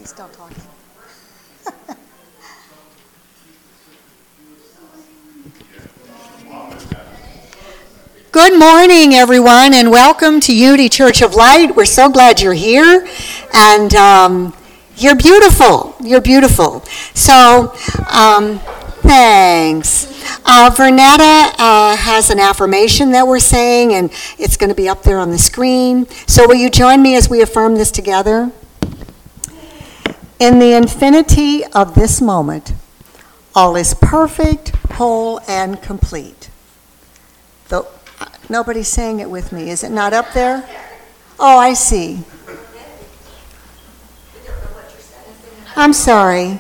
He's still talking. Good morning, everyone, and welcome to Unity Church of Light. We're so glad you're here, and you're beautiful. You're beautiful. So, thanks. Vernetta has an affirmation that we're saying, and it's going to be up there on the screen. So will you join me as we affirm this together? In the infinity of this moment, all is perfect, whole, and complete. Though nobody's saying it with me. Is it not up there? Oh, I see. I'm sorry.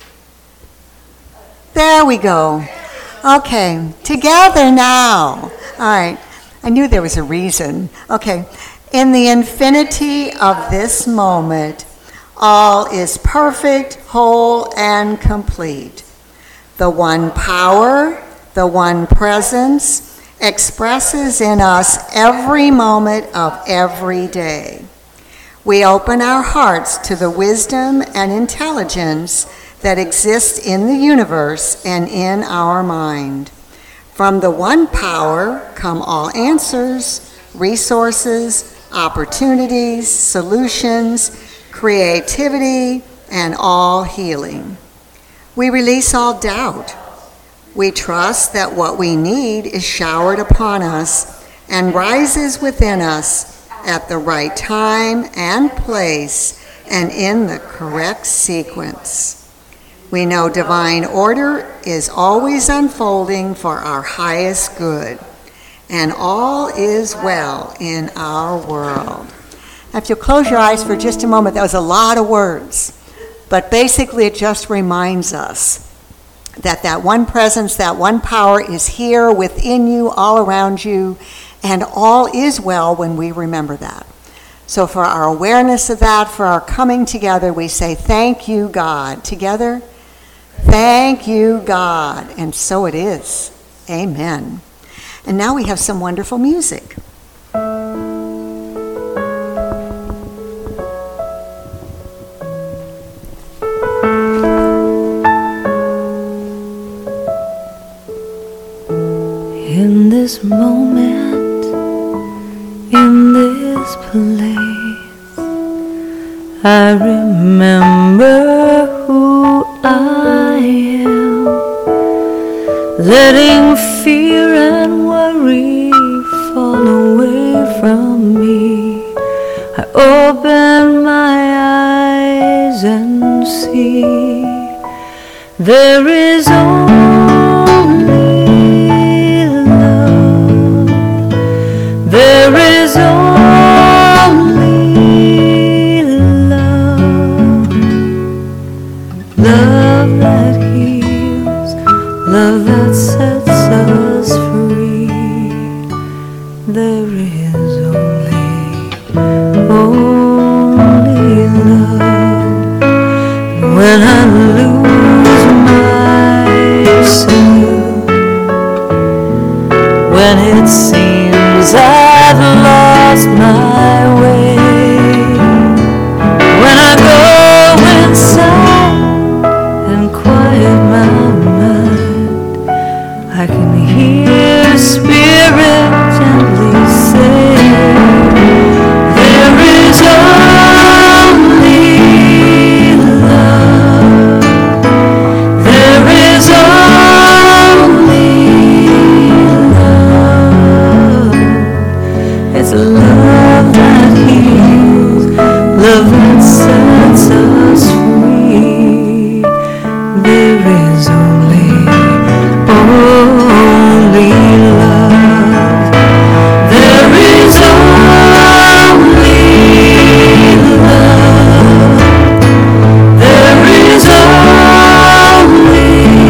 There we go. Okay, together now. All right, I knew there was a reason. Okay, in the infinity of this moment, all is perfect, whole, and complete. The one power, the one presence, expresses in us every moment of every day. We open our hearts to the wisdom and intelligence that exists in the universe and in our mind. From the one power come all answers, resources, opportunities, solutions, creativity, and all healing. We release all doubt. We trust that what we need is showered upon us and rises within us at the right time and place and in the correct sequence. We know divine order is always unfolding for our highest good, and all is well in our world. Now, if you'll close your eyes for just a moment, that was a lot of words, but basically it just reminds us that that one presence, that one power is here within you, all around you, and all is well when we remember that. So for our awareness of that, for our coming together, we say, thank you, God. Together, thank you, God. And so it is. Amen. And now we have some wonderful music. In this moment, in this place, I remember who I am, letting fear and worry fall away from me. I open my eyes and see there is only there is only love, love that heals, love that sets us free. There is only love. When I lose myself, when it seems I've lost my way, when I go inside and quiet my mind, I can hear Spirit gently say, there is only love, there is only it's love that heals, love that sets us free. There is only love. There is only love. There is only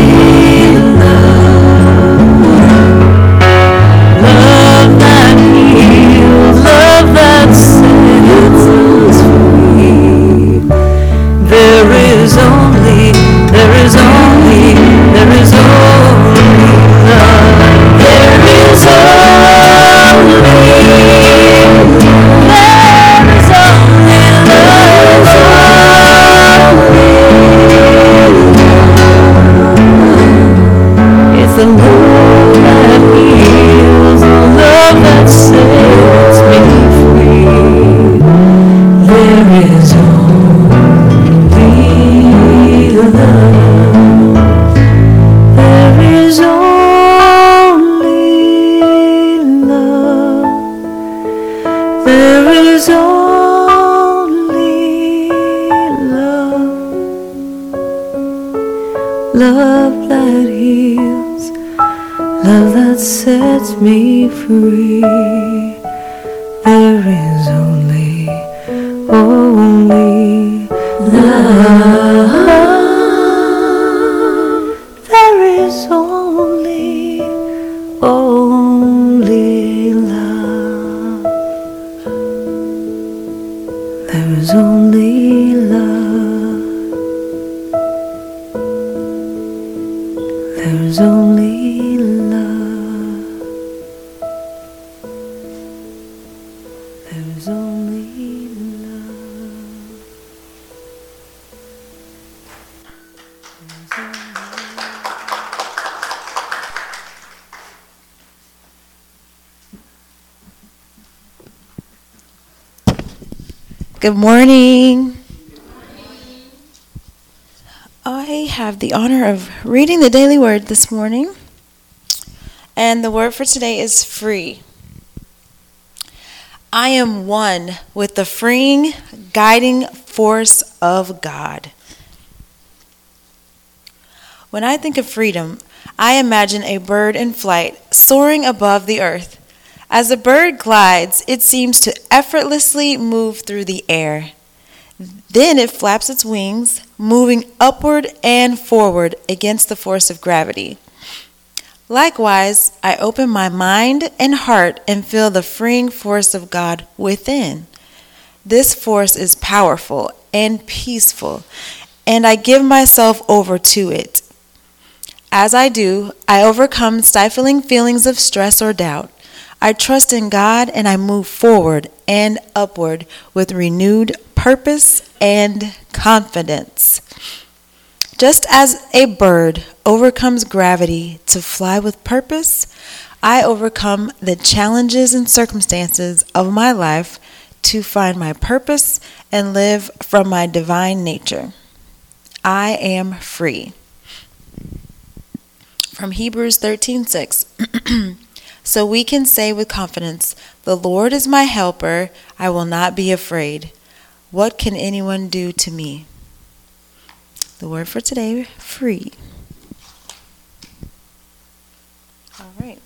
love that heals, love that sets us free. There is only love that heals, love that sets me free. There is only love. There is only love. There is only love. There is only love. There is only love. Good morning. I have the honor of reading the daily word this morning, and the word for today is free. I am one with the freeing, guiding force of God. When I think of freedom, I imagine a bird in flight soaring above the earth. As the bird glides, it seems to effortlessly move through the air. Then it flaps its wings, moving upward and forward against the force of gravity. Likewise, I open my mind and heart and feel the freeing force of God within. This force is powerful and peaceful, and I give myself over to it. As I do, I overcome stifling feelings of stress or doubt. I trust in God and I move forward and upward with renewed purpose and confidence. Just as a bird overcomes gravity to fly with purpose, I overcome the challenges and circumstances of my life to find my purpose and live from my divine nature. I am free. From Hebrews 13:6. So we can say with confidence, "The Lord is my helper, I will not be afraid. What can anyone do to me?" The word for today, free. All right.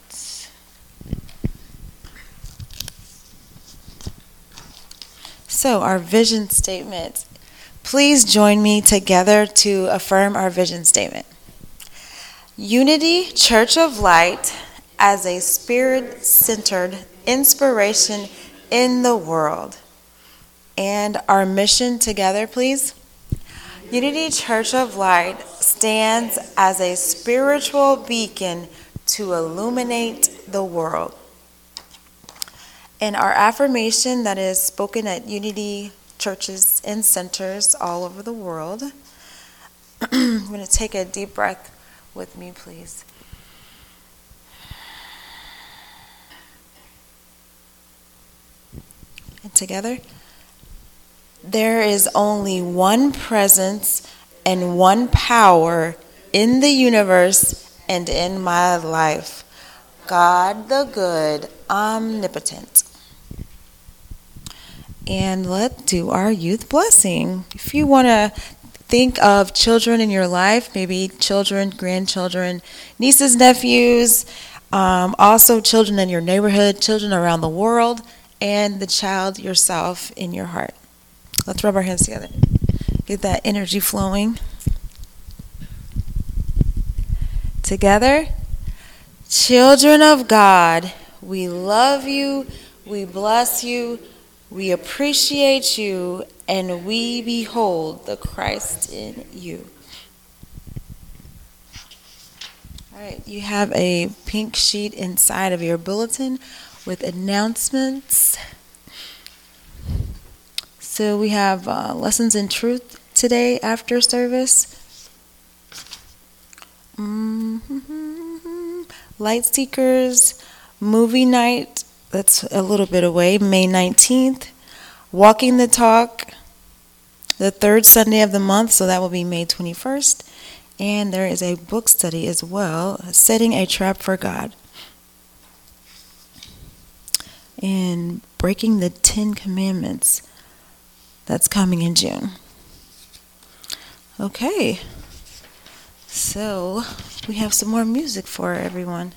So our vision statement. Please join me together to affirm our vision statement. Unity Church of Light as a spirit-centered inspiration in the world. And our mission together, please. Unity Church of Light stands as a spiritual beacon to illuminate the world. And our affirmation that is spoken at Unity churches and centers all over the world. I'm going to take a deep breath with me, please. And together, there is only one presence and one power in the universe and in my life. God the good, omnipotent. And let's do our youth blessing. If you want to think of children in your life, maybe children, grandchildren, nieces, nephews, also children in your neighborhood, children around the world, and the child yourself in your heart. Let's rub our hands together. Get that energy flowing. Together, children of God, we love you, we bless you, we appreciate you, and we behold the Christ in you. All right, you have a pink sheet inside of your bulletin with announcements. So we have Lessons in Truth today after service. Light Seekers movie night, that's a little bit away, May 19th. Walking the Talk, the third Sunday of the month, so that will be May 21st. And there is a book study as well, Setting a Trap for God. And Breaking the 10 Commandments, that's coming in June. Okay, So, we have some more music for everyone.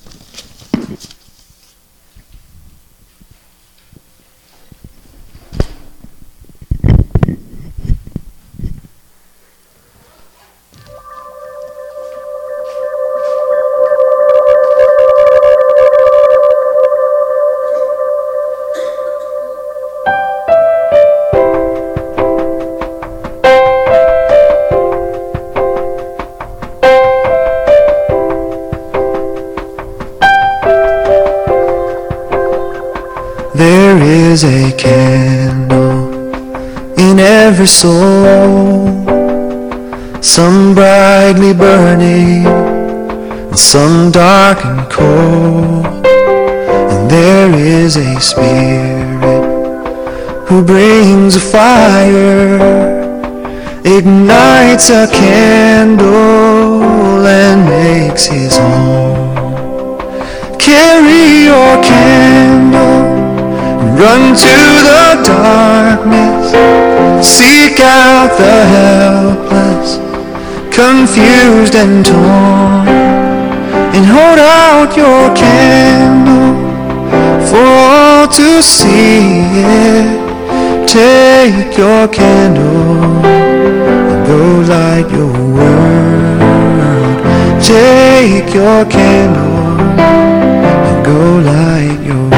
There is a candle in every soul, some brightly burning and some dark and cold. And there is a spirit who brings a fire, ignites a candle and makes his home. Carry your candle, run to the darkness, seek out the helpless, confused and torn, and hold out your candle for all to see it. Take your candle and go light your world. Take your candle and go light your world.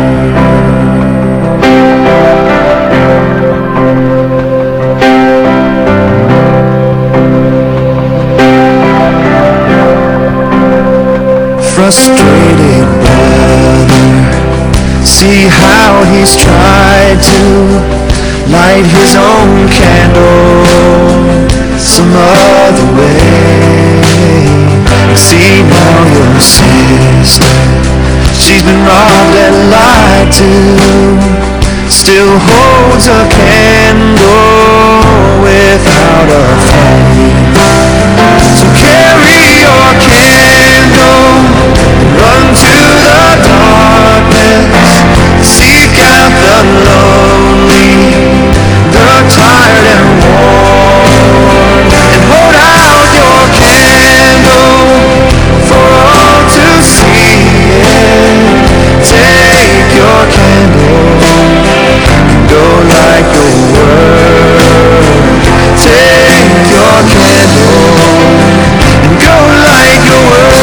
Frustrated brother, see how he's tried to light his own candle some other way. See now your sister, she's been robbed and lied to, still holds a candle without a flame. So carry your candle, run to the darkness, seek out the lonely, the tired and worn, and hold out your candle for all to see it. Take your candle and go light your world. Take your candle and go light your world.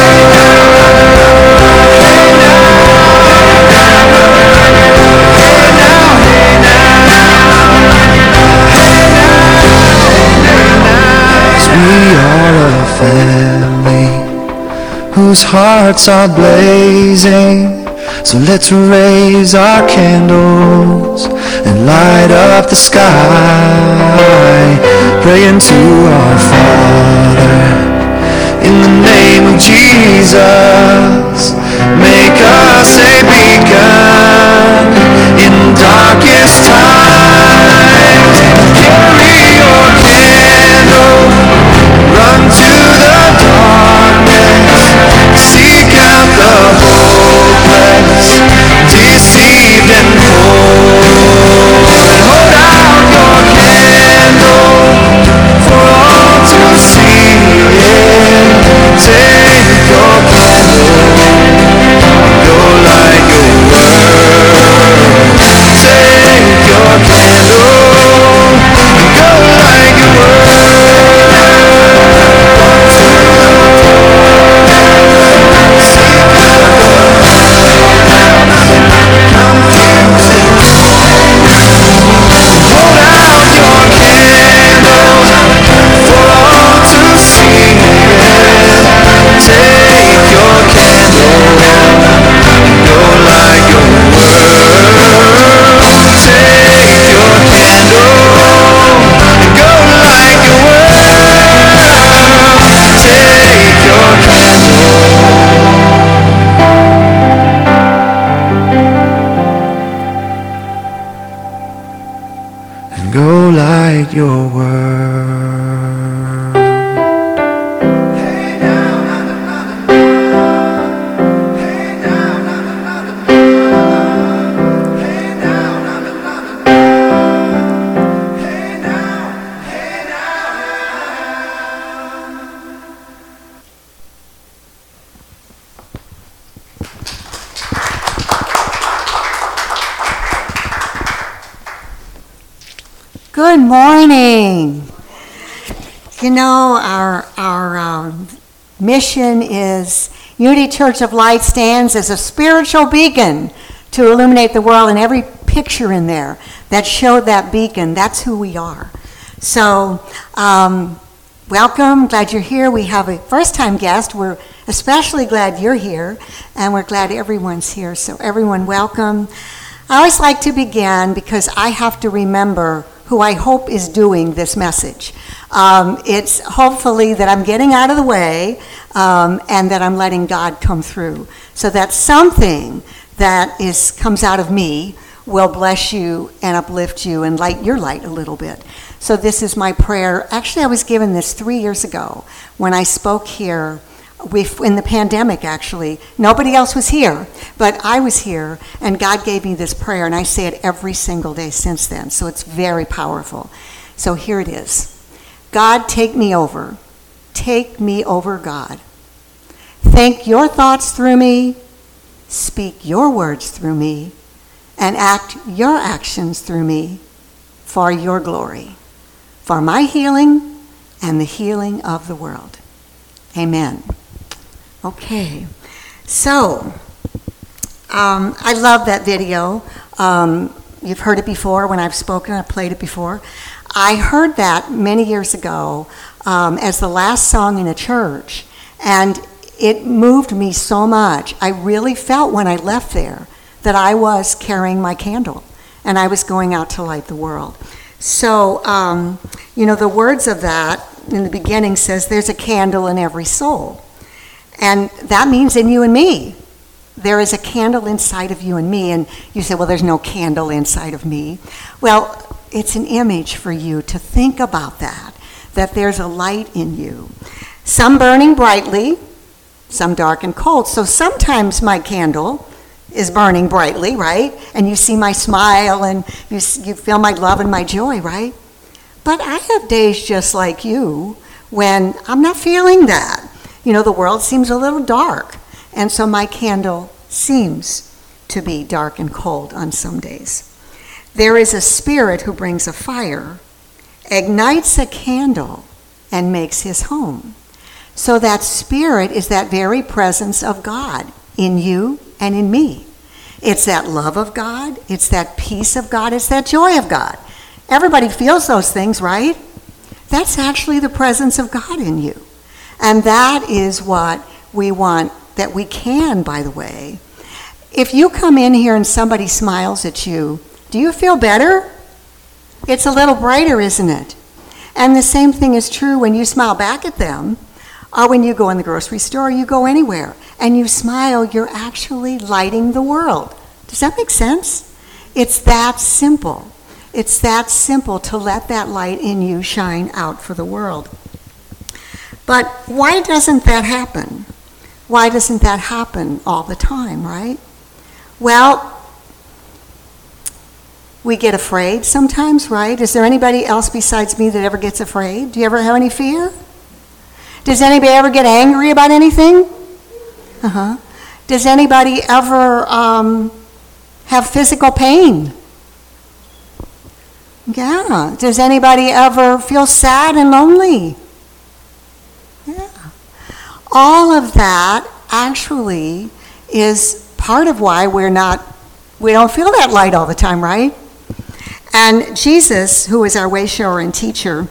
We are a family whose hearts are blazing, so let's raise our candles and light up the sky, praying to our Father in the name of Jesus. Make us a beacon in darkest times. Carry your candle, run to the darkness, seek out the hopeless, deceived and cold, and hold out your candle for all to see it. Take your candle, go light your world. Take your candle, go light your go light your world. Hey now, hey now, hey now, hey now. Good morning. You know, our mission is Unity Church of Light stands as a spiritual beacon to illuminate the world, and every picture in there that showed that beacon, that's who we are. So, welcome, glad you're here. We have a first-time guest. We're especially glad you're here, and we're glad everyone's here. So everyone, welcome. I always like to begin because I have to remember who I hope is doing this message. It's hopefully that I'm getting out of the way and that I'm letting God come through, so that something that comes out of me will bless you and uplift you and light your light a little bit. So this is my prayer. Actually, I was given this 3 years ago when I spoke here in the pandemic, actually. Nobody else was here, but I was here, and God gave me this prayer, and I say it every single day since then, so it's very powerful. So here it is. God, take me over. Take me over, God. Think your thoughts through me, speak your words through me, and act your actions through me for your glory, for my healing and the healing of the world. Amen. Okay, so I love that video. You've heard it before when I've spoken. I've played it before. I heard that many years ago as the last song in a church, and it moved me so much. I really felt when I left there that I was carrying my candle, and I was going out to light the world. So, the words of that in the beginning says, there's a candle in every soul. And that means in you and me. There is a candle inside of you and me. And you say, well, there's no candle inside of me. Well, it's an image for you to think about that there's a light in you. Some burning brightly, some dark and cold. So sometimes my candle is burning brightly, right? And you see my smile and you feel my love and my joy, right? But I have days just like you when I'm not feeling that. The world seems a little dark, and so my candle seems to be dark and cold on some days. There is a spirit who brings a fire, ignites a candle, and makes his home. So that spirit is that very presence of God in you and in me. It's that love of God, it's that peace of God, it's that joy of God. Everybody feels those things, right? That's actually the presence of God in you. And that is what we want, that we can, by the way. If you come in here and somebody smiles at you, do you feel better? It's a little brighter, isn't it? And the same thing is true when you smile back at them, or when you go in the grocery store, or you go anywhere, and you smile, you're actually lighting the world. Does that make sense? It's that simple. It's that simple to let that light in you shine out for the world. But why doesn't that happen? Why doesn't that happen all the time, right? Well, we get afraid sometimes, right? Is there anybody else besides me that ever gets afraid? Do you ever have any fear? Does anybody ever get angry about anything? Does anybody ever have physical pain? Yeah. Does anybody ever feel sad and lonely? Yeah. All of that actually is part of why we don't feel that light all the time, right? And Jesus, who is our way shower and teacher,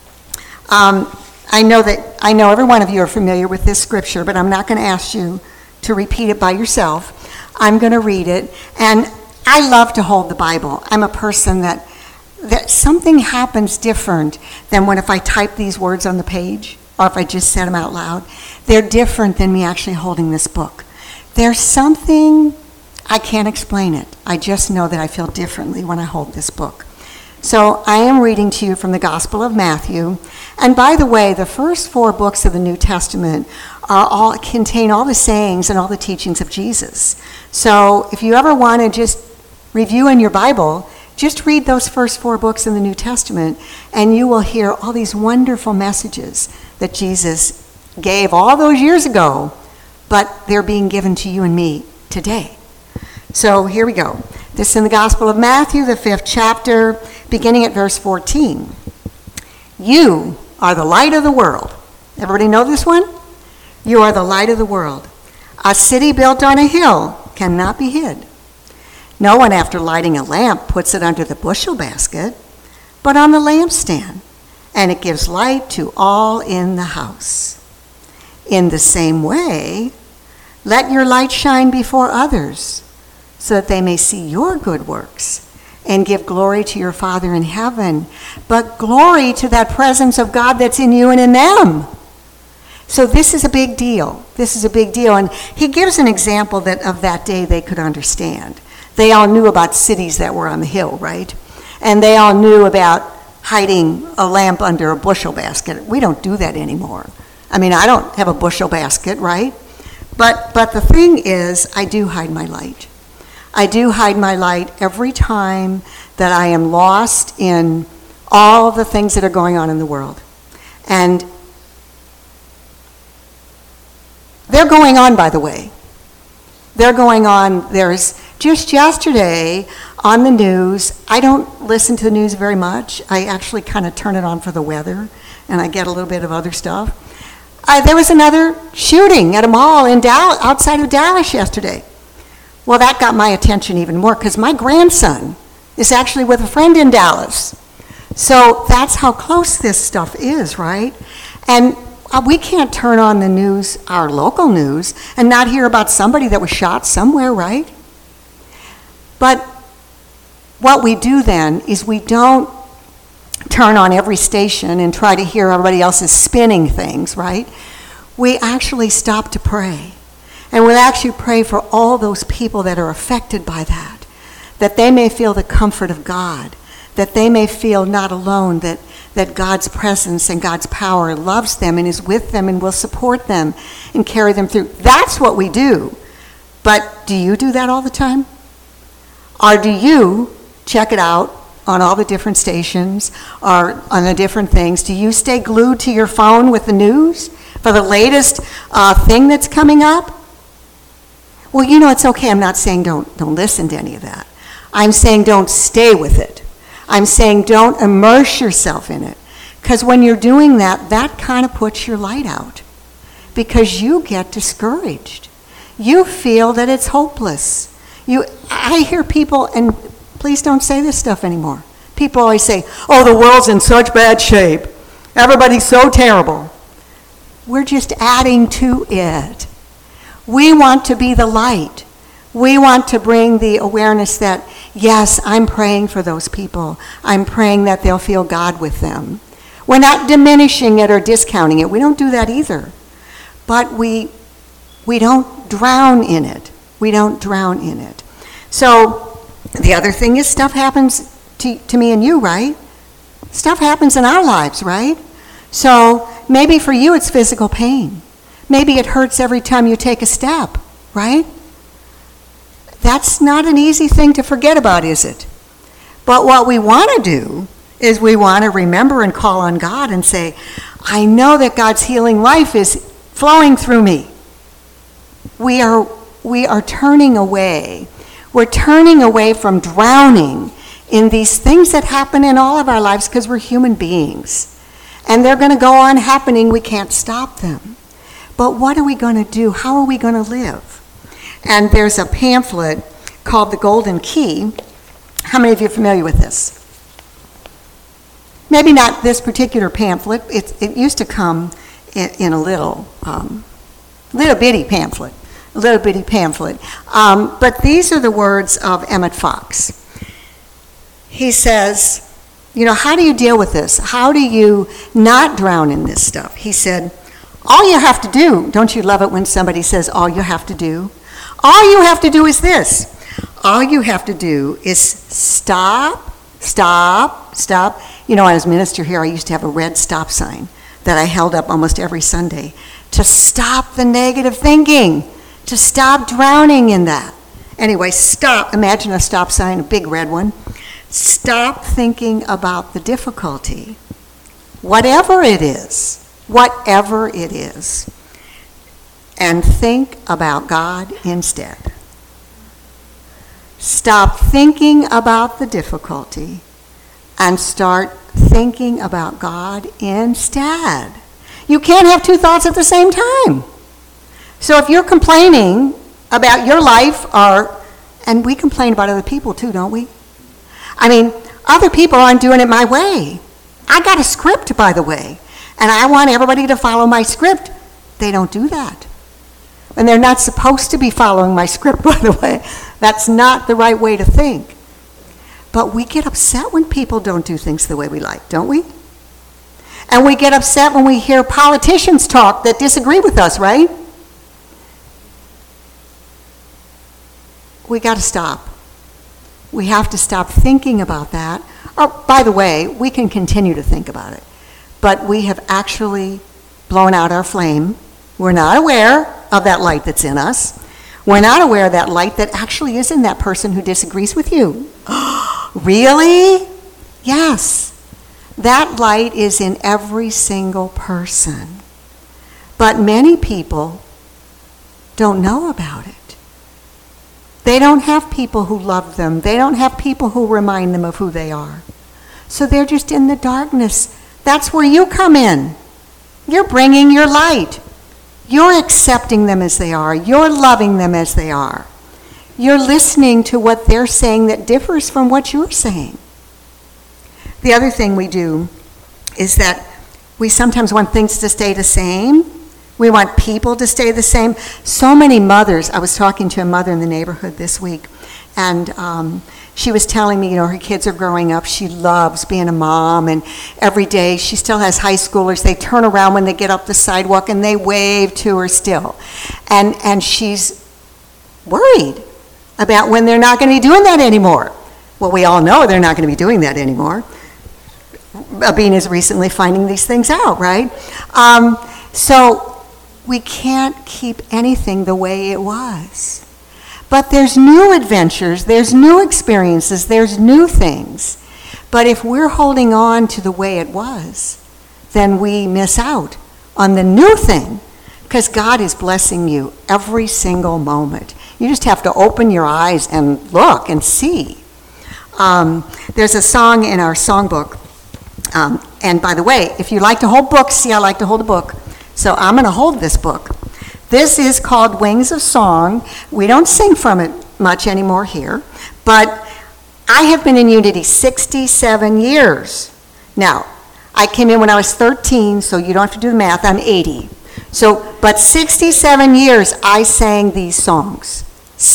I know every one of you are familiar with this scripture, but I'm not going to ask you to repeat it by yourself. I'm going to read it. And I love to hold the Bible. I'm a person that something happens different than if I type these words on the page, or if I just said them out loud. They're different than me actually holding this book. There's something, I can't explain it. I just know that I feel differently when I hold this book. So I am reading to you from the Gospel of Matthew. And by the way, the first 4 books of the New Testament contain all the sayings and all the teachings of Jesus. So if you ever want to just review in your Bible, just read those first 4 books in the New Testament, and you will hear all these wonderful messages that Jesus gave all those years ago, but they're being given to you and me today. So here we go. This is in the Gospel of Matthew, the 5th chapter, beginning at verse 14. You are the light of the world. Everybody know this one? You are the light of the world. A city built on a hill cannot be hid. No one, after lighting a lamp, puts it under the bushel basket, but on the lampstand, and it gives light to all in the house. In the same way, let your light shine before others, so that they may see your good works and give glory to your Father in heaven, but glory to that presence of God that's in you and in them. So this is a big deal. This is a big deal. And he gives an example that of that day they could understand. They all knew about cities that were on the hill, right? And they all knew about hiding a lamp under a bushel basket. We don't do that anymore. I mean, I don't have a bushel basket, right? But the thing is, I do hide my light. I do hide my light every time that I am lost in all the things that are going on in the world. And they're going on, by the way. They're going on. There's just yesterday on the news, I don't listen to the news very much. I actually kind of turn it on for the weather, and I get a little bit of other stuff. There was another shooting at a mall in outside of Dallas yesterday. Well, that got my attention even more because my grandson is actually with a friend in Dallas. So that's how close this stuff is, right? And we can't turn on the news, our local news, and not hear about somebody that was shot somewhere, right? But what we do then is we don't turn on every station and try to hear everybody else's spinning things, right? We actually stop to pray. And we'll actually pray for all those people that are affected by that they may feel the comfort of God, that they may feel not alone, that God's presence and God's power loves them and is with them and will support them and carry them through. That's what we do. But do you do that all the time? Or do you check it out on all the different stations or on the different things? Do you stay glued to your phone with the news for the latest thing that's coming up? Well, you know, it's okay. I'm not saying don't listen to any of that. I'm saying don't stay with it. I'm saying don't immerse yourself in it. Because when you're doing that, that kind of puts your light out. Because you get discouraged. You feel that it's hopeless. I hear people, and please don't say this stuff anymore. People always say, oh, the world's in such bad shape. Everybody's so terrible. We're just adding to it. We want to be the light. We want to bring the awareness that, yes, I'm praying for those people. I'm praying that they'll feel God with them. We're not diminishing it or discounting it. We don't do that either. But we don't drown in it. We don't drown in it. So the other thing is stuff happens to me and you, right? Stuff happens in our lives, right? So maybe for you it's physical pain. Maybe it hurts every time you take a step, right? That's not an easy thing to forget about, is it? But what we want to do is we want to remember and call on God and say, I know that God's healing life is flowing through me. We are turning away. We're turning away from drowning in these things that happen in all of our lives because we're human beings. And they're going to go on happening. We can't stop them. But what are we going to do? How are we going to live? And there's a pamphlet called The Golden Key. How many of you are familiar with this? Maybe not this particular pamphlet. It used to come in a little bitty pamphlet. But these are the words of Emmett Fox. He says, you know, how do you deal with this? How do you not drown in this stuff? He said, all you have to do, don't you love it when somebody says all you have to do? All you have to do is this. All you have to do is stop. You know, as minister here, I used to have a red stop sign that I held up almost every Sunday to stop the negative thinking, to stop drowning in that. Anyway, stop. Imagine a stop sign, a big red one. Stop thinking about the difficulty, whatever it is, and think about God instead. Stop thinking about the difficulty. and start thinking about God instead. You can't have two thoughts at the same time. So if you're complaining about your life, and we complain about other people too, don't we? I mean, other people aren't doing it my way. I got a script, by the way, and I want everybody to follow my script. They don't do that. And they're not supposed to be following my script, by the way. That's not the right way to think. But we get upset when people don't do things the way we like, don't we? And we get upset when we hear politicians talk that disagree with us, right? We got to stop. We have to stop thinking about that. Or, by the way, we can continue to think about it. But we have actually blown out our flame. We're not aware of that light that's in us. We're not aware of that light that actually is in that person who disagrees with you. Really? Yes. That light is in every single person. But many people don't know about it. They don't have people who love them. They don't have people who remind them of who they are. So they're just in the darkness. That's where you come in. You're bringing your light. You're accepting them as they are. You're loving them as they are. You're listening to what they're saying that differs from what you're saying. The other thing we do is that we sometimes want things to stay the same. We want people to stay the same. So many mothers, I was talking to a mother in the neighborhood this week, and she was telling me, her kids are growing up. She loves being a mom, and every day she still has high schoolers. They turn around when they get up the sidewalk and they wave to her still. And she's worried about when they're not going to be doing that anymore. Well, we all know they're not going to be doing that anymore. Abina is recently finding these things out, right? So we can't keep anything the way it was. But there's new adventures, there's new experiences, there's new things. But if we're holding on to the way it was, then we miss out on the new thing, because God is blessing you every single moment. You just have to open your eyes and look and see. There's a song in our songbook, and by the way, if you like to hold books, see, I like to hold a book. So I'm going to hold this book. This is called Wings of Song. We don't sing from it much anymore here, but I have been in Unity 67 years. Now, I came in when I was 13, so you don't have to do the math. I'm 80. But 67 years I sang these songs.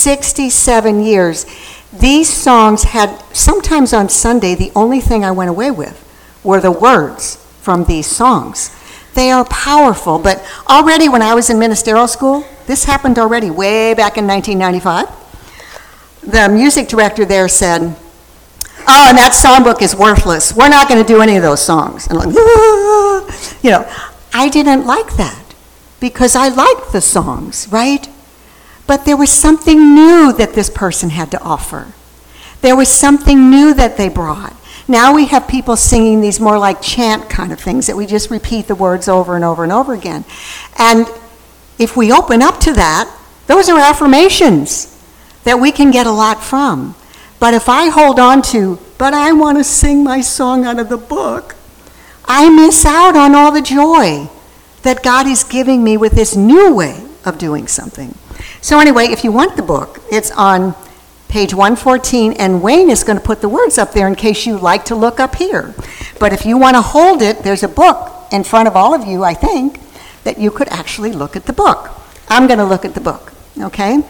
67 years. These songs had, sometimes on Sunday, the only thing I went away with were the words from these songs. They are powerful, but already when I was in ministerial school, this happened already way back in 1995. The music director there said, "Oh, and that songbook is worthless. We're not going to do any of those songs." And I'm like, I didn't like that because I liked the songs, right? But there was something new that this person had to offer. There was something new that they brought. Now we have people singing these more like chant kind of things that we just repeat the words over and over and over again. And if we open up to that, those are affirmations that we can get a lot from. But if I hold on to, but I want to sing my song out of the book, I miss out on all the joy that God is giving me with this new way of doing something. So anyway, if you want the book, it's on page 114, and Wayne is going to put the words up there in case you like to look up here. But if you want to hold it, there's a book in front of all of you, I think, that you could actually look at the book. I'm going to look at the book, okay?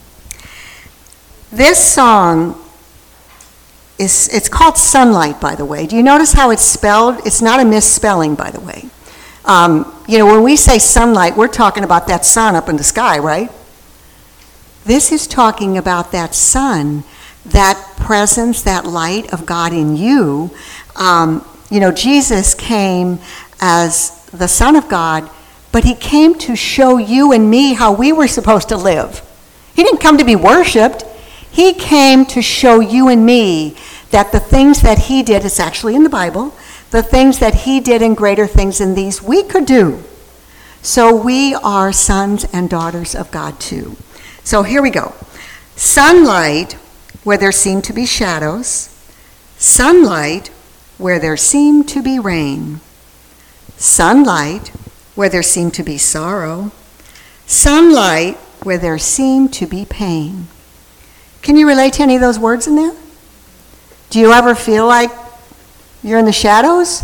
This song it's called Sunlight, by the way. Do you notice how it's spelled? It's not a misspelling, by the way. When we say sunlight, we're talking about that sun up in the sky, right? This is talking about that sun, that presence, that light of God in you. Jesus came as the Son of God, but he came to show you and me how we were supposed to live. He didn't come to be worshiped. He came to show you and me that the things that he did, it's actually in the Bible, the things that he did and greater things than these we could do. So we are sons and daughters of God too. So here we go. Sunlight, where there seem to be shadows. Sunlight, where there seemed to be rain, sunlight where there seemed to be sorrow, sunlight where there seemed to be pain. Can you relate to any of those words in there? Do you ever feel like you're in the shadows?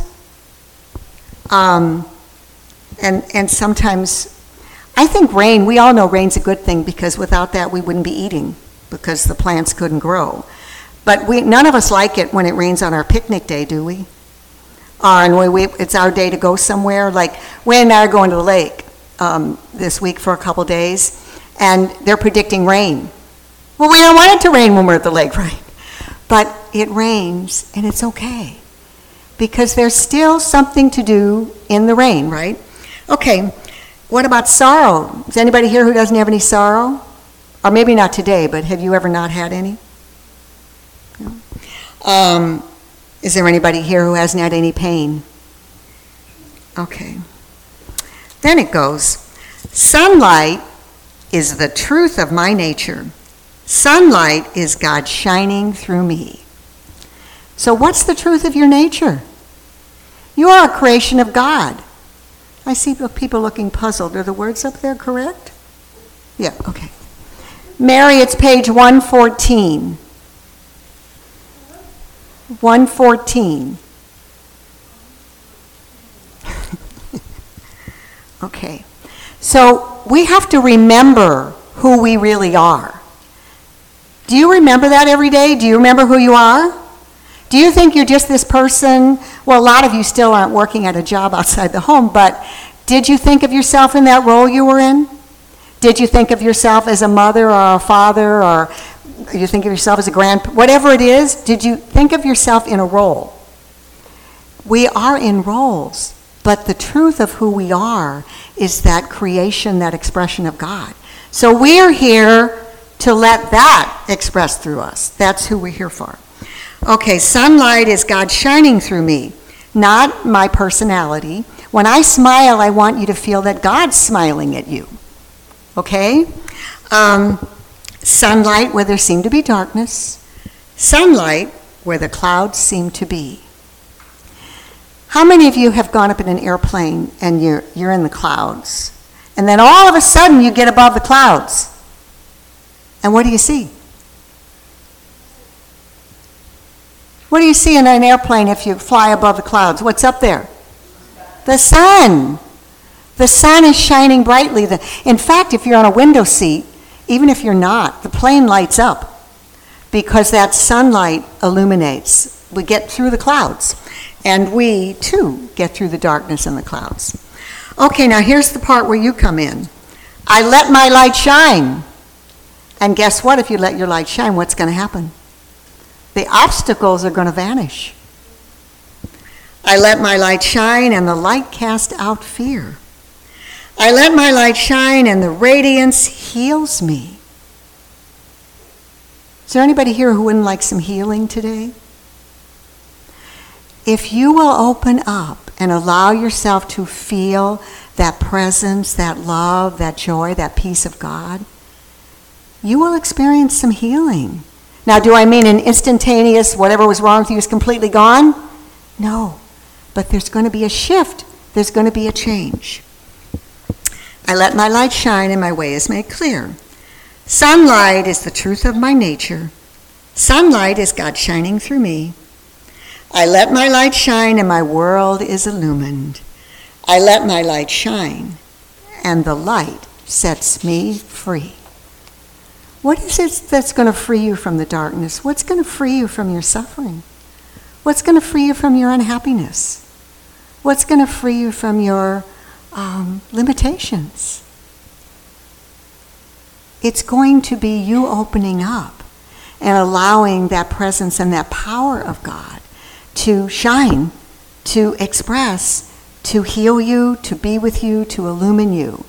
And sometimes, I think rain, we all know rain's a good thing because without that we wouldn't be eating because the plants couldn't grow. But none of us like it when it rains on our picnic day, do we? And it's our day to go somewhere. Like, Wayne and I are going to the lake this week for a couple days, and they're predicting rain. Well, we don't want it to rain when we're at the lake, right? But it rains, and it's okay, because there's still something to do in the rain, right? Okay, what about sorrow? Is anybody here who doesn't have any sorrow? Or maybe not today, but have you ever not had any? No? Is there anybody here who hasn't had any pain? Okay. Then it goes, sunlight is the truth of my nature. Sunlight is God shining through me. So what's the truth of your nature? You are a creation of God. I see people looking puzzled. Are the words up there correct? Yeah, okay. Mary, it's page 114. 114. Okay. So we have to remember who we really are. Do you remember that every day? Do you remember who you are? Do you think you're just this person? Well, a lot of you still aren't working at a job outside the home, but did you think of yourself in that role you were in? Did you think of yourself as a mother or a father, or you think of yourself as a whatever it is, did you think of yourself in a role? We are in roles, but the truth of who we are is that creation, that expression of God. So we're here to let that express through us. That's who we're here for. Okay, sunlight is God shining through me, not my personality. When I smile, I want you to feel that God's smiling at you. Okay? Sunlight where there seemed to be darkness. Sunlight where the clouds seem to be. How many of you have gone up in an airplane and you're in the clouds? And then all of a sudden you get above the clouds. And what do you see? What do you see in an airplane if you fly above the clouds? What's up there? The sun. The sun is shining brightly. In fact, if you're on a window seat, even if you're not, the plane lights up because that sunlight illuminates. We get through the clouds, and we, too, get through the darkness and the clouds. Okay, now here's the part where you come in. I let my light shine. And guess what? If you let your light shine, what's going to happen? The obstacles are going to vanish. I let my light shine, and the light cast out fear. I let my light shine, and the radiance heals me. Is there anybody here who wouldn't like some healing today? If you will open up and allow yourself to feel that presence, that love, that joy, that peace of God, you will experience some healing. Now, do I mean an instantaneous, whatever was wrong with you is completely gone? No. But there's going to be a shift. There's going to be a change. I let my light shine and my way is made clear. Sunlight is the truth of my nature. Sunlight is God shining through me. I let my light shine and my world is illumined. I let my light shine and the light sets me free. What is it that's going to free you from the darkness? What's going to free you from your suffering? What's going to free you from your unhappiness? What's going to free you from your limitations? It's going to be you opening up and allowing that presence and that power of God to shine, to express, to heal you, to be with you, to illumine you.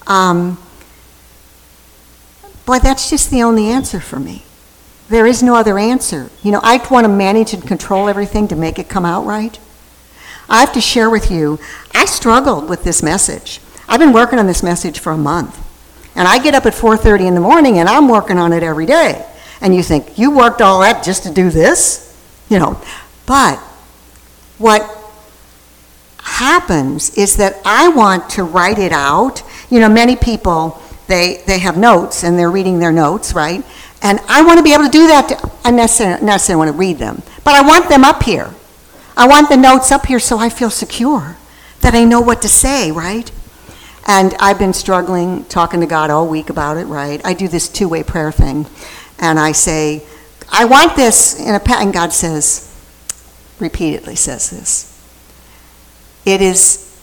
Boy, that's just the only answer for me. There is no other answer. You know, I want to manage and control everything to make it come out right. I have to share with you, I struggled with this message. I've been working on this message for a month. And I get up at 4:30 in the morning and I'm working on it every day. And you think, you worked all that just to do this? You know, but what happens is that I want to write it out. You know, many people, they have notes and they're reading their notes, right? And I want to be able to do that. I not necessarily want to read them, but I want them up here. I want the notes up here so I feel secure, that I know what to say, right? And I've been struggling, talking to God all week about it, right? I do this two-way prayer thing, and I say, I want this in a and God says, repeatedly says this. It is,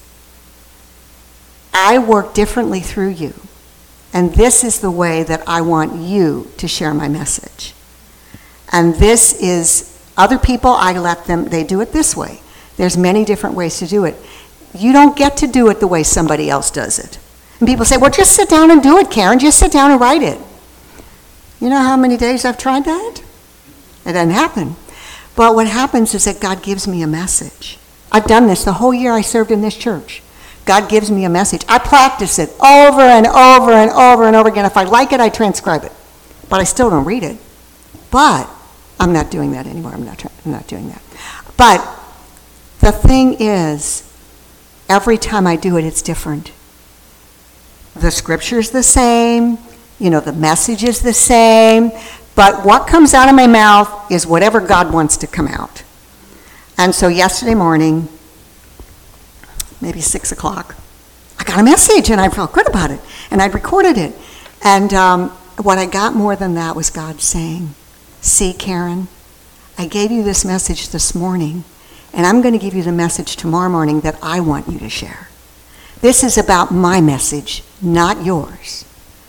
I work differently through you, and this is the way that I want you to share my message. And this is, other people, I let them, they do it this way. There's many different ways to do it. You don't get to do it the way somebody else does it. And people say, well, just sit down and do it, Karen. Just sit down and write it. You know how many days I've tried that? It doesn't happen. But what happens is that God gives me a message. I've done this the whole year I served in this church. God gives me a message. I practice it over and over and over and over again. If I like it, I transcribe it. But I still don't read it. But I'm not doing that anymore. I'm not doing that. But the thing is, every time I do it, it's different. The scripture's the same. You know, the message is the same. But what comes out of my mouth is whatever God wants to come out. And so yesterday morning, maybe 6 o'clock, I got a message and I felt good about it. And I'd recorded it. And what I got more than that was God saying, see, Karen, I gave you this message this morning, and I'm going to give you the message tomorrow morning that I want you to share. This is about my message, not yours.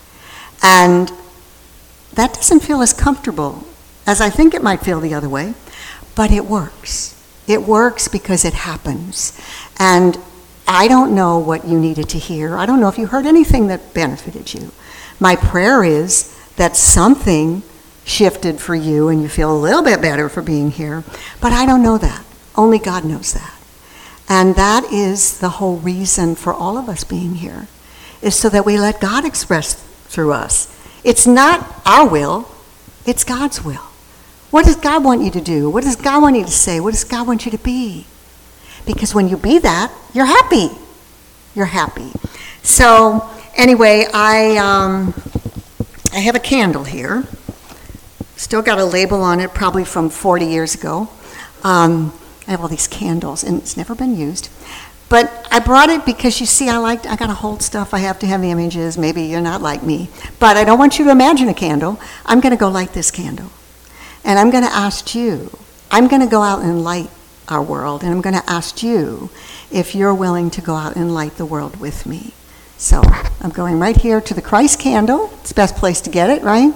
And that doesn't feel as comfortable as I think it might feel the other way, but it works. It works because it happens. And I don't know what you needed to hear. I don't know if you heard anything that benefited you. My prayer is that something shifted for you and you feel a little bit better for being here, but I don't know that. Only God knows that. And that is the whole reason for all of us being here, is so that we let God express through us. It's not our will, it's God's will. What does God want you to do? What does God want you to say? What does God want you to be? Because when you be that, you're happy. You're happy. So anyway, I have a candle here. Still got a label on it, probably from 40 years ago. I have all these candles, and it's never been used. But I brought it because, you see, I got to hold stuff. I have to have the images. Maybe you're not like me. But I don't want you to imagine a candle. I'm going to go light this candle. And I'm going to ask you, I'm going to go out and light our world, and I'm going to ask you if you're willing to go out and light the world with me. So I'm going right here to the Christ candle. It's the best place to get it, right?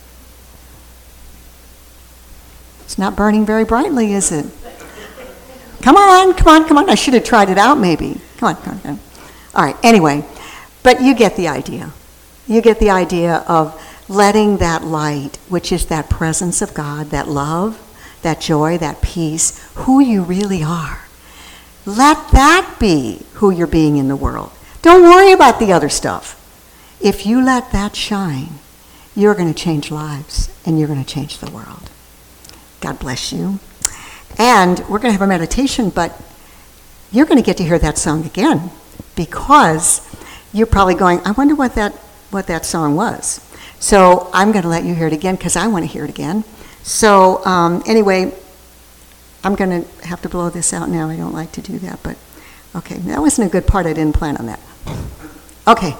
It's not burning very brightly, is it? Come on, come on, come on. I should have tried it out maybe. Come on, come on, come on. All right, anyway, but you get the idea. You get the idea of letting that light, which is that presence of God, that love, that joy, that peace, who you really are. Let that be who you're being in the world. Don't worry about the other stuff. If you let that shine, you're going to change lives and you're going to change the world. God bless you. And we're going to have a meditation, but you're going to get to hear that song again, because you're probably going, I wonder what that song was. So I'm going to let you hear it again because I want to hear it again. So anyway, I'm going to have to blow this out now. I don't like to do that, but okay. That wasn't a good part. I didn't plan on that. Okay.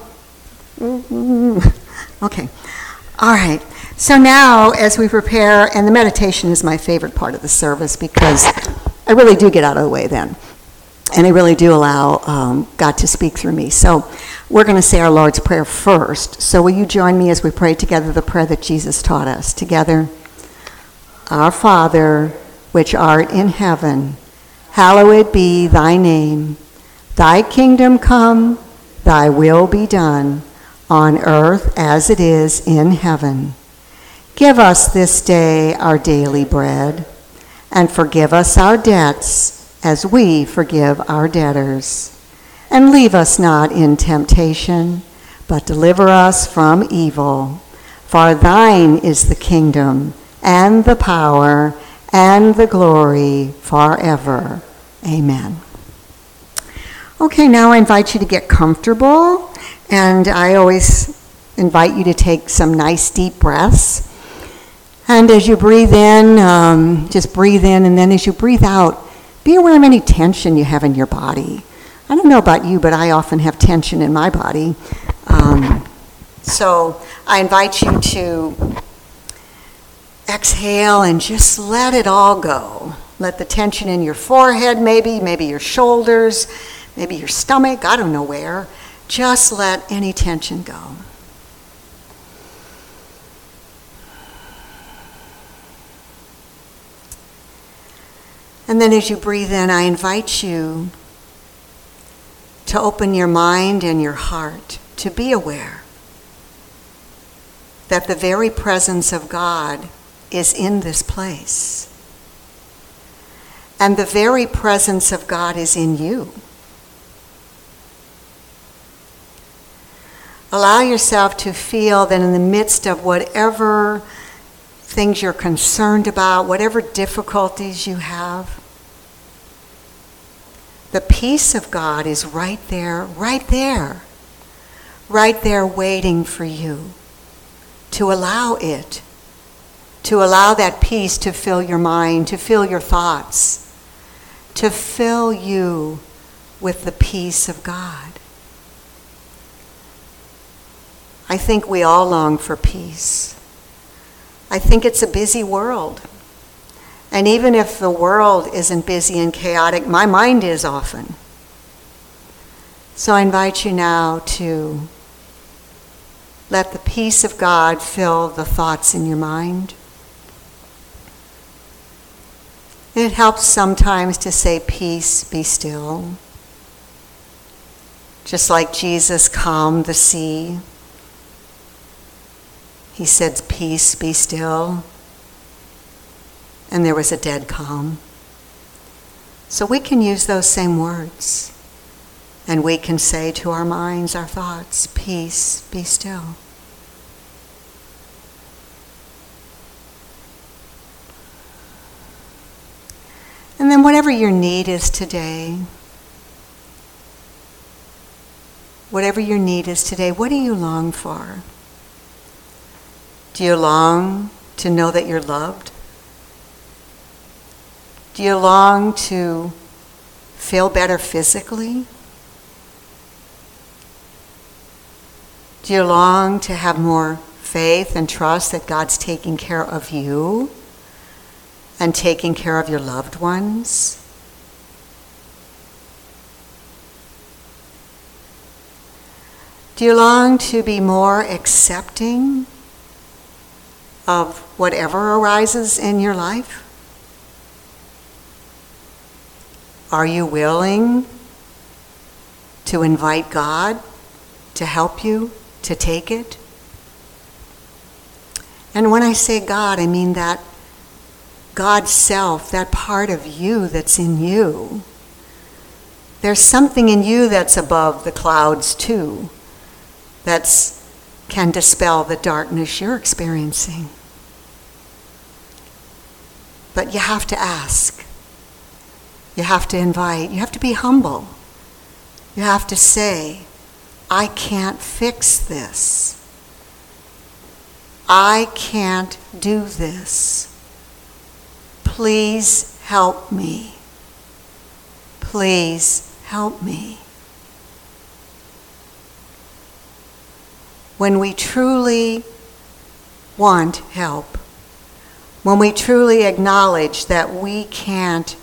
Okay. All right. So now, as we prepare, and the meditation is my favorite part of the service because I really do get out of the way then. And I really do allow God to speak through me. So we're going to say our Lord's Prayer first. So will you join me as we pray together the prayer that Jesus taught us? Together. Our Father, which art in heaven, hallowed be thy name. Thy kingdom come, thy will be done, on earth as it is in heaven. Give us this day our daily bread, and forgive us our debts as we forgive our debtors. And leave us not in temptation, but deliver us from evil. For thine is the kingdom, and the power, and the glory forever. Amen. Okay, now I invite you to get comfortable, and I always invite you to take some nice deep breaths. And as you breathe in, just breathe in, and then as you breathe out, be aware of any tension you have in your body. I don't know about you, but I often have tension in my body. So I invite you to exhale and just let it all go. Let the tension in your forehead, maybe your shoulders, maybe your stomach, I don't know where. Just let any tension go. And then as you breathe in, I invite you to open your mind and your heart to be aware that the very presence of God is in this place. And the very presence of God is in you. Allow yourself to feel that in the midst of whatever things you're concerned about, whatever difficulties you have, the peace of God is right there waiting for you to allow it, to allow that peace to fill your mind, to fill your thoughts, to fill you with the peace of God. I think we all long for peace. I think it's a busy world. And even if the world isn't busy and chaotic, my mind is often. So I invite you now to let the peace of God fill the thoughts in your mind. It helps sometimes to say, "Peace, be still." Just like Jesus calmed the sea, he said, "Peace, be still." And there was a dead calm. So we can use those same words. And we can say to our minds, our thoughts, "Peace, be still." And then whatever your need is today, what do you long for? Do you long to know that you're loved? Do you long to feel better physically? Do you long to have more faith and trust that God's taking care of you and taking care of your loved ones? Do you long to be more accepting of whatever arises in your life? Are you willing to invite God to help you to take it? And when I say God, I mean that God's self, that part of you that's in you. There's something in you that's above the clouds too, that can dispel the darkness you're experiencing. But you have to ask. You have to invite. You have to be humble. You have to say, "I can't fix this. I can't do this. Please help me. Please help me." When we truly want help, when we truly acknowledge that we can't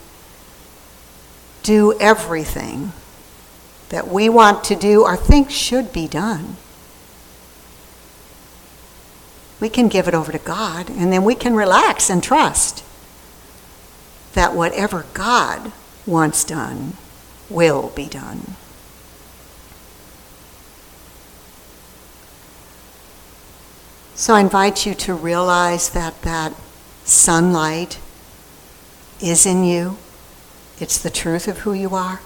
do everything that we want to do or think should be done, we can give it over to God, and then we can relax and trust that whatever God wants done will be done. So I invite you to realize that that sunlight is in you. It's the truth of who you are.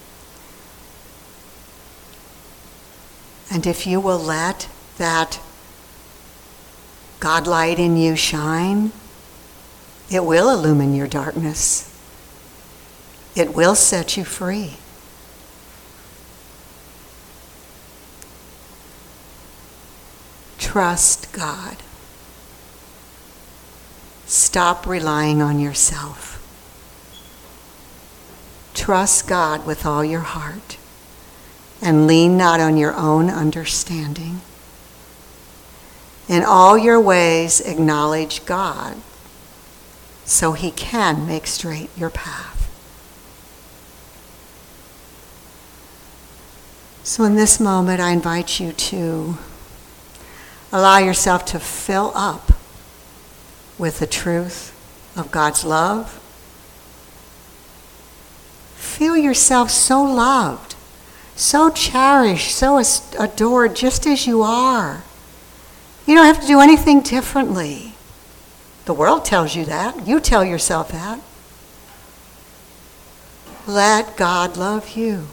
And if you will let that God light in you shine, it will illumine your darkness. It will set you free. Trust God. Stop relying on yourself. Trust God with all your heart and lean not on your own understanding. In all your ways acknowledge God so He can make straight your path. So in this moment, I invite you to allow yourself to fill up with the truth of God's love. Feel yourself so loved, so cherished, so adored, just as you are. You don't have to do anything differently. The world tells you that. You tell yourself that. Let God love you.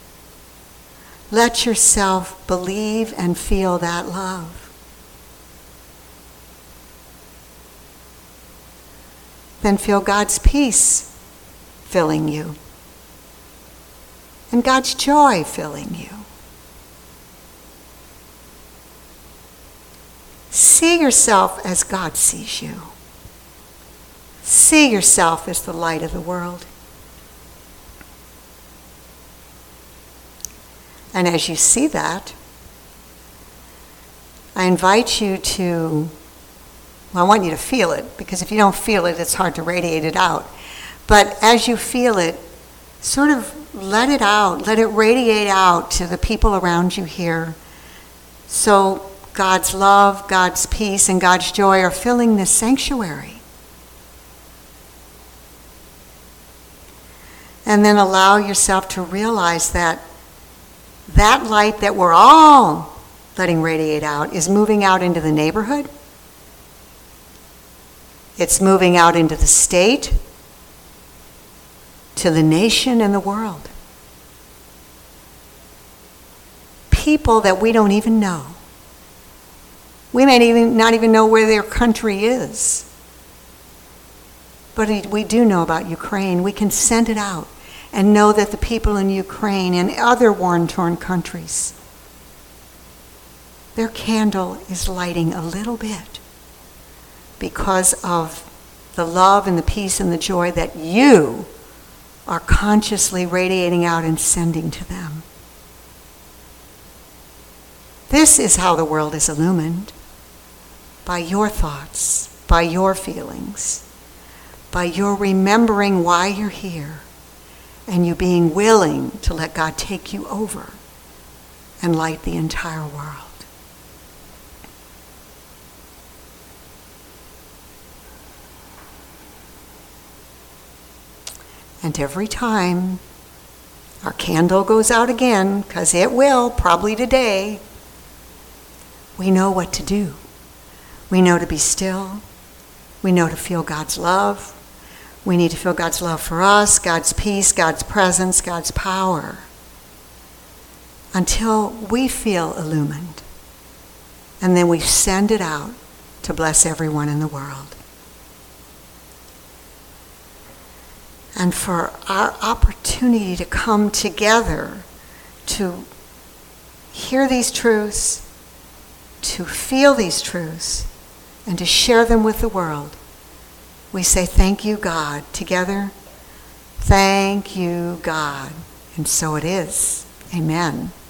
Let yourself believe and feel that love. Then feel God's peace filling you and God's joy filling you. See yourself as God sees you. See yourself as the light of the world. And as you see that, I invite you to, well, I want you to feel it, because if you don't feel it, it's hard to radiate it out. But as you feel it, sort of let it out, let it radiate out to the people around you here. So God's love, God's peace, and God's joy are filling this sanctuary. And then allow yourself to realize that that light that we're all letting radiate out is moving out into the neighborhood. It's moving out into the state, to the nation and the world. People that we don't even know. We may not even know where their country is. But we do know about Ukraine. We can send it out and know that the people in Ukraine and other war-torn countries, their candle is lighting a little bit because of the love and the peace and the joy that you are consciously radiating out and sending to them. This is how the world is illumined, by your thoughts, by your feelings, by your remembering why you're here, and you being willing to let God take you over and light the entire world. And every time our candle goes out again, because it will, probably today, we know what to do. We know to be still. We know to feel God's love. We need to feel God's love for us, God's peace, God's presence, God's power, until we feel illumined. And then we send it out to bless everyone in the world. And for our opportunity to come together to hear these truths, to feel these truths, and to share them with the world, we say, thank you, God. Together, thank you, God. And so it is. Amen.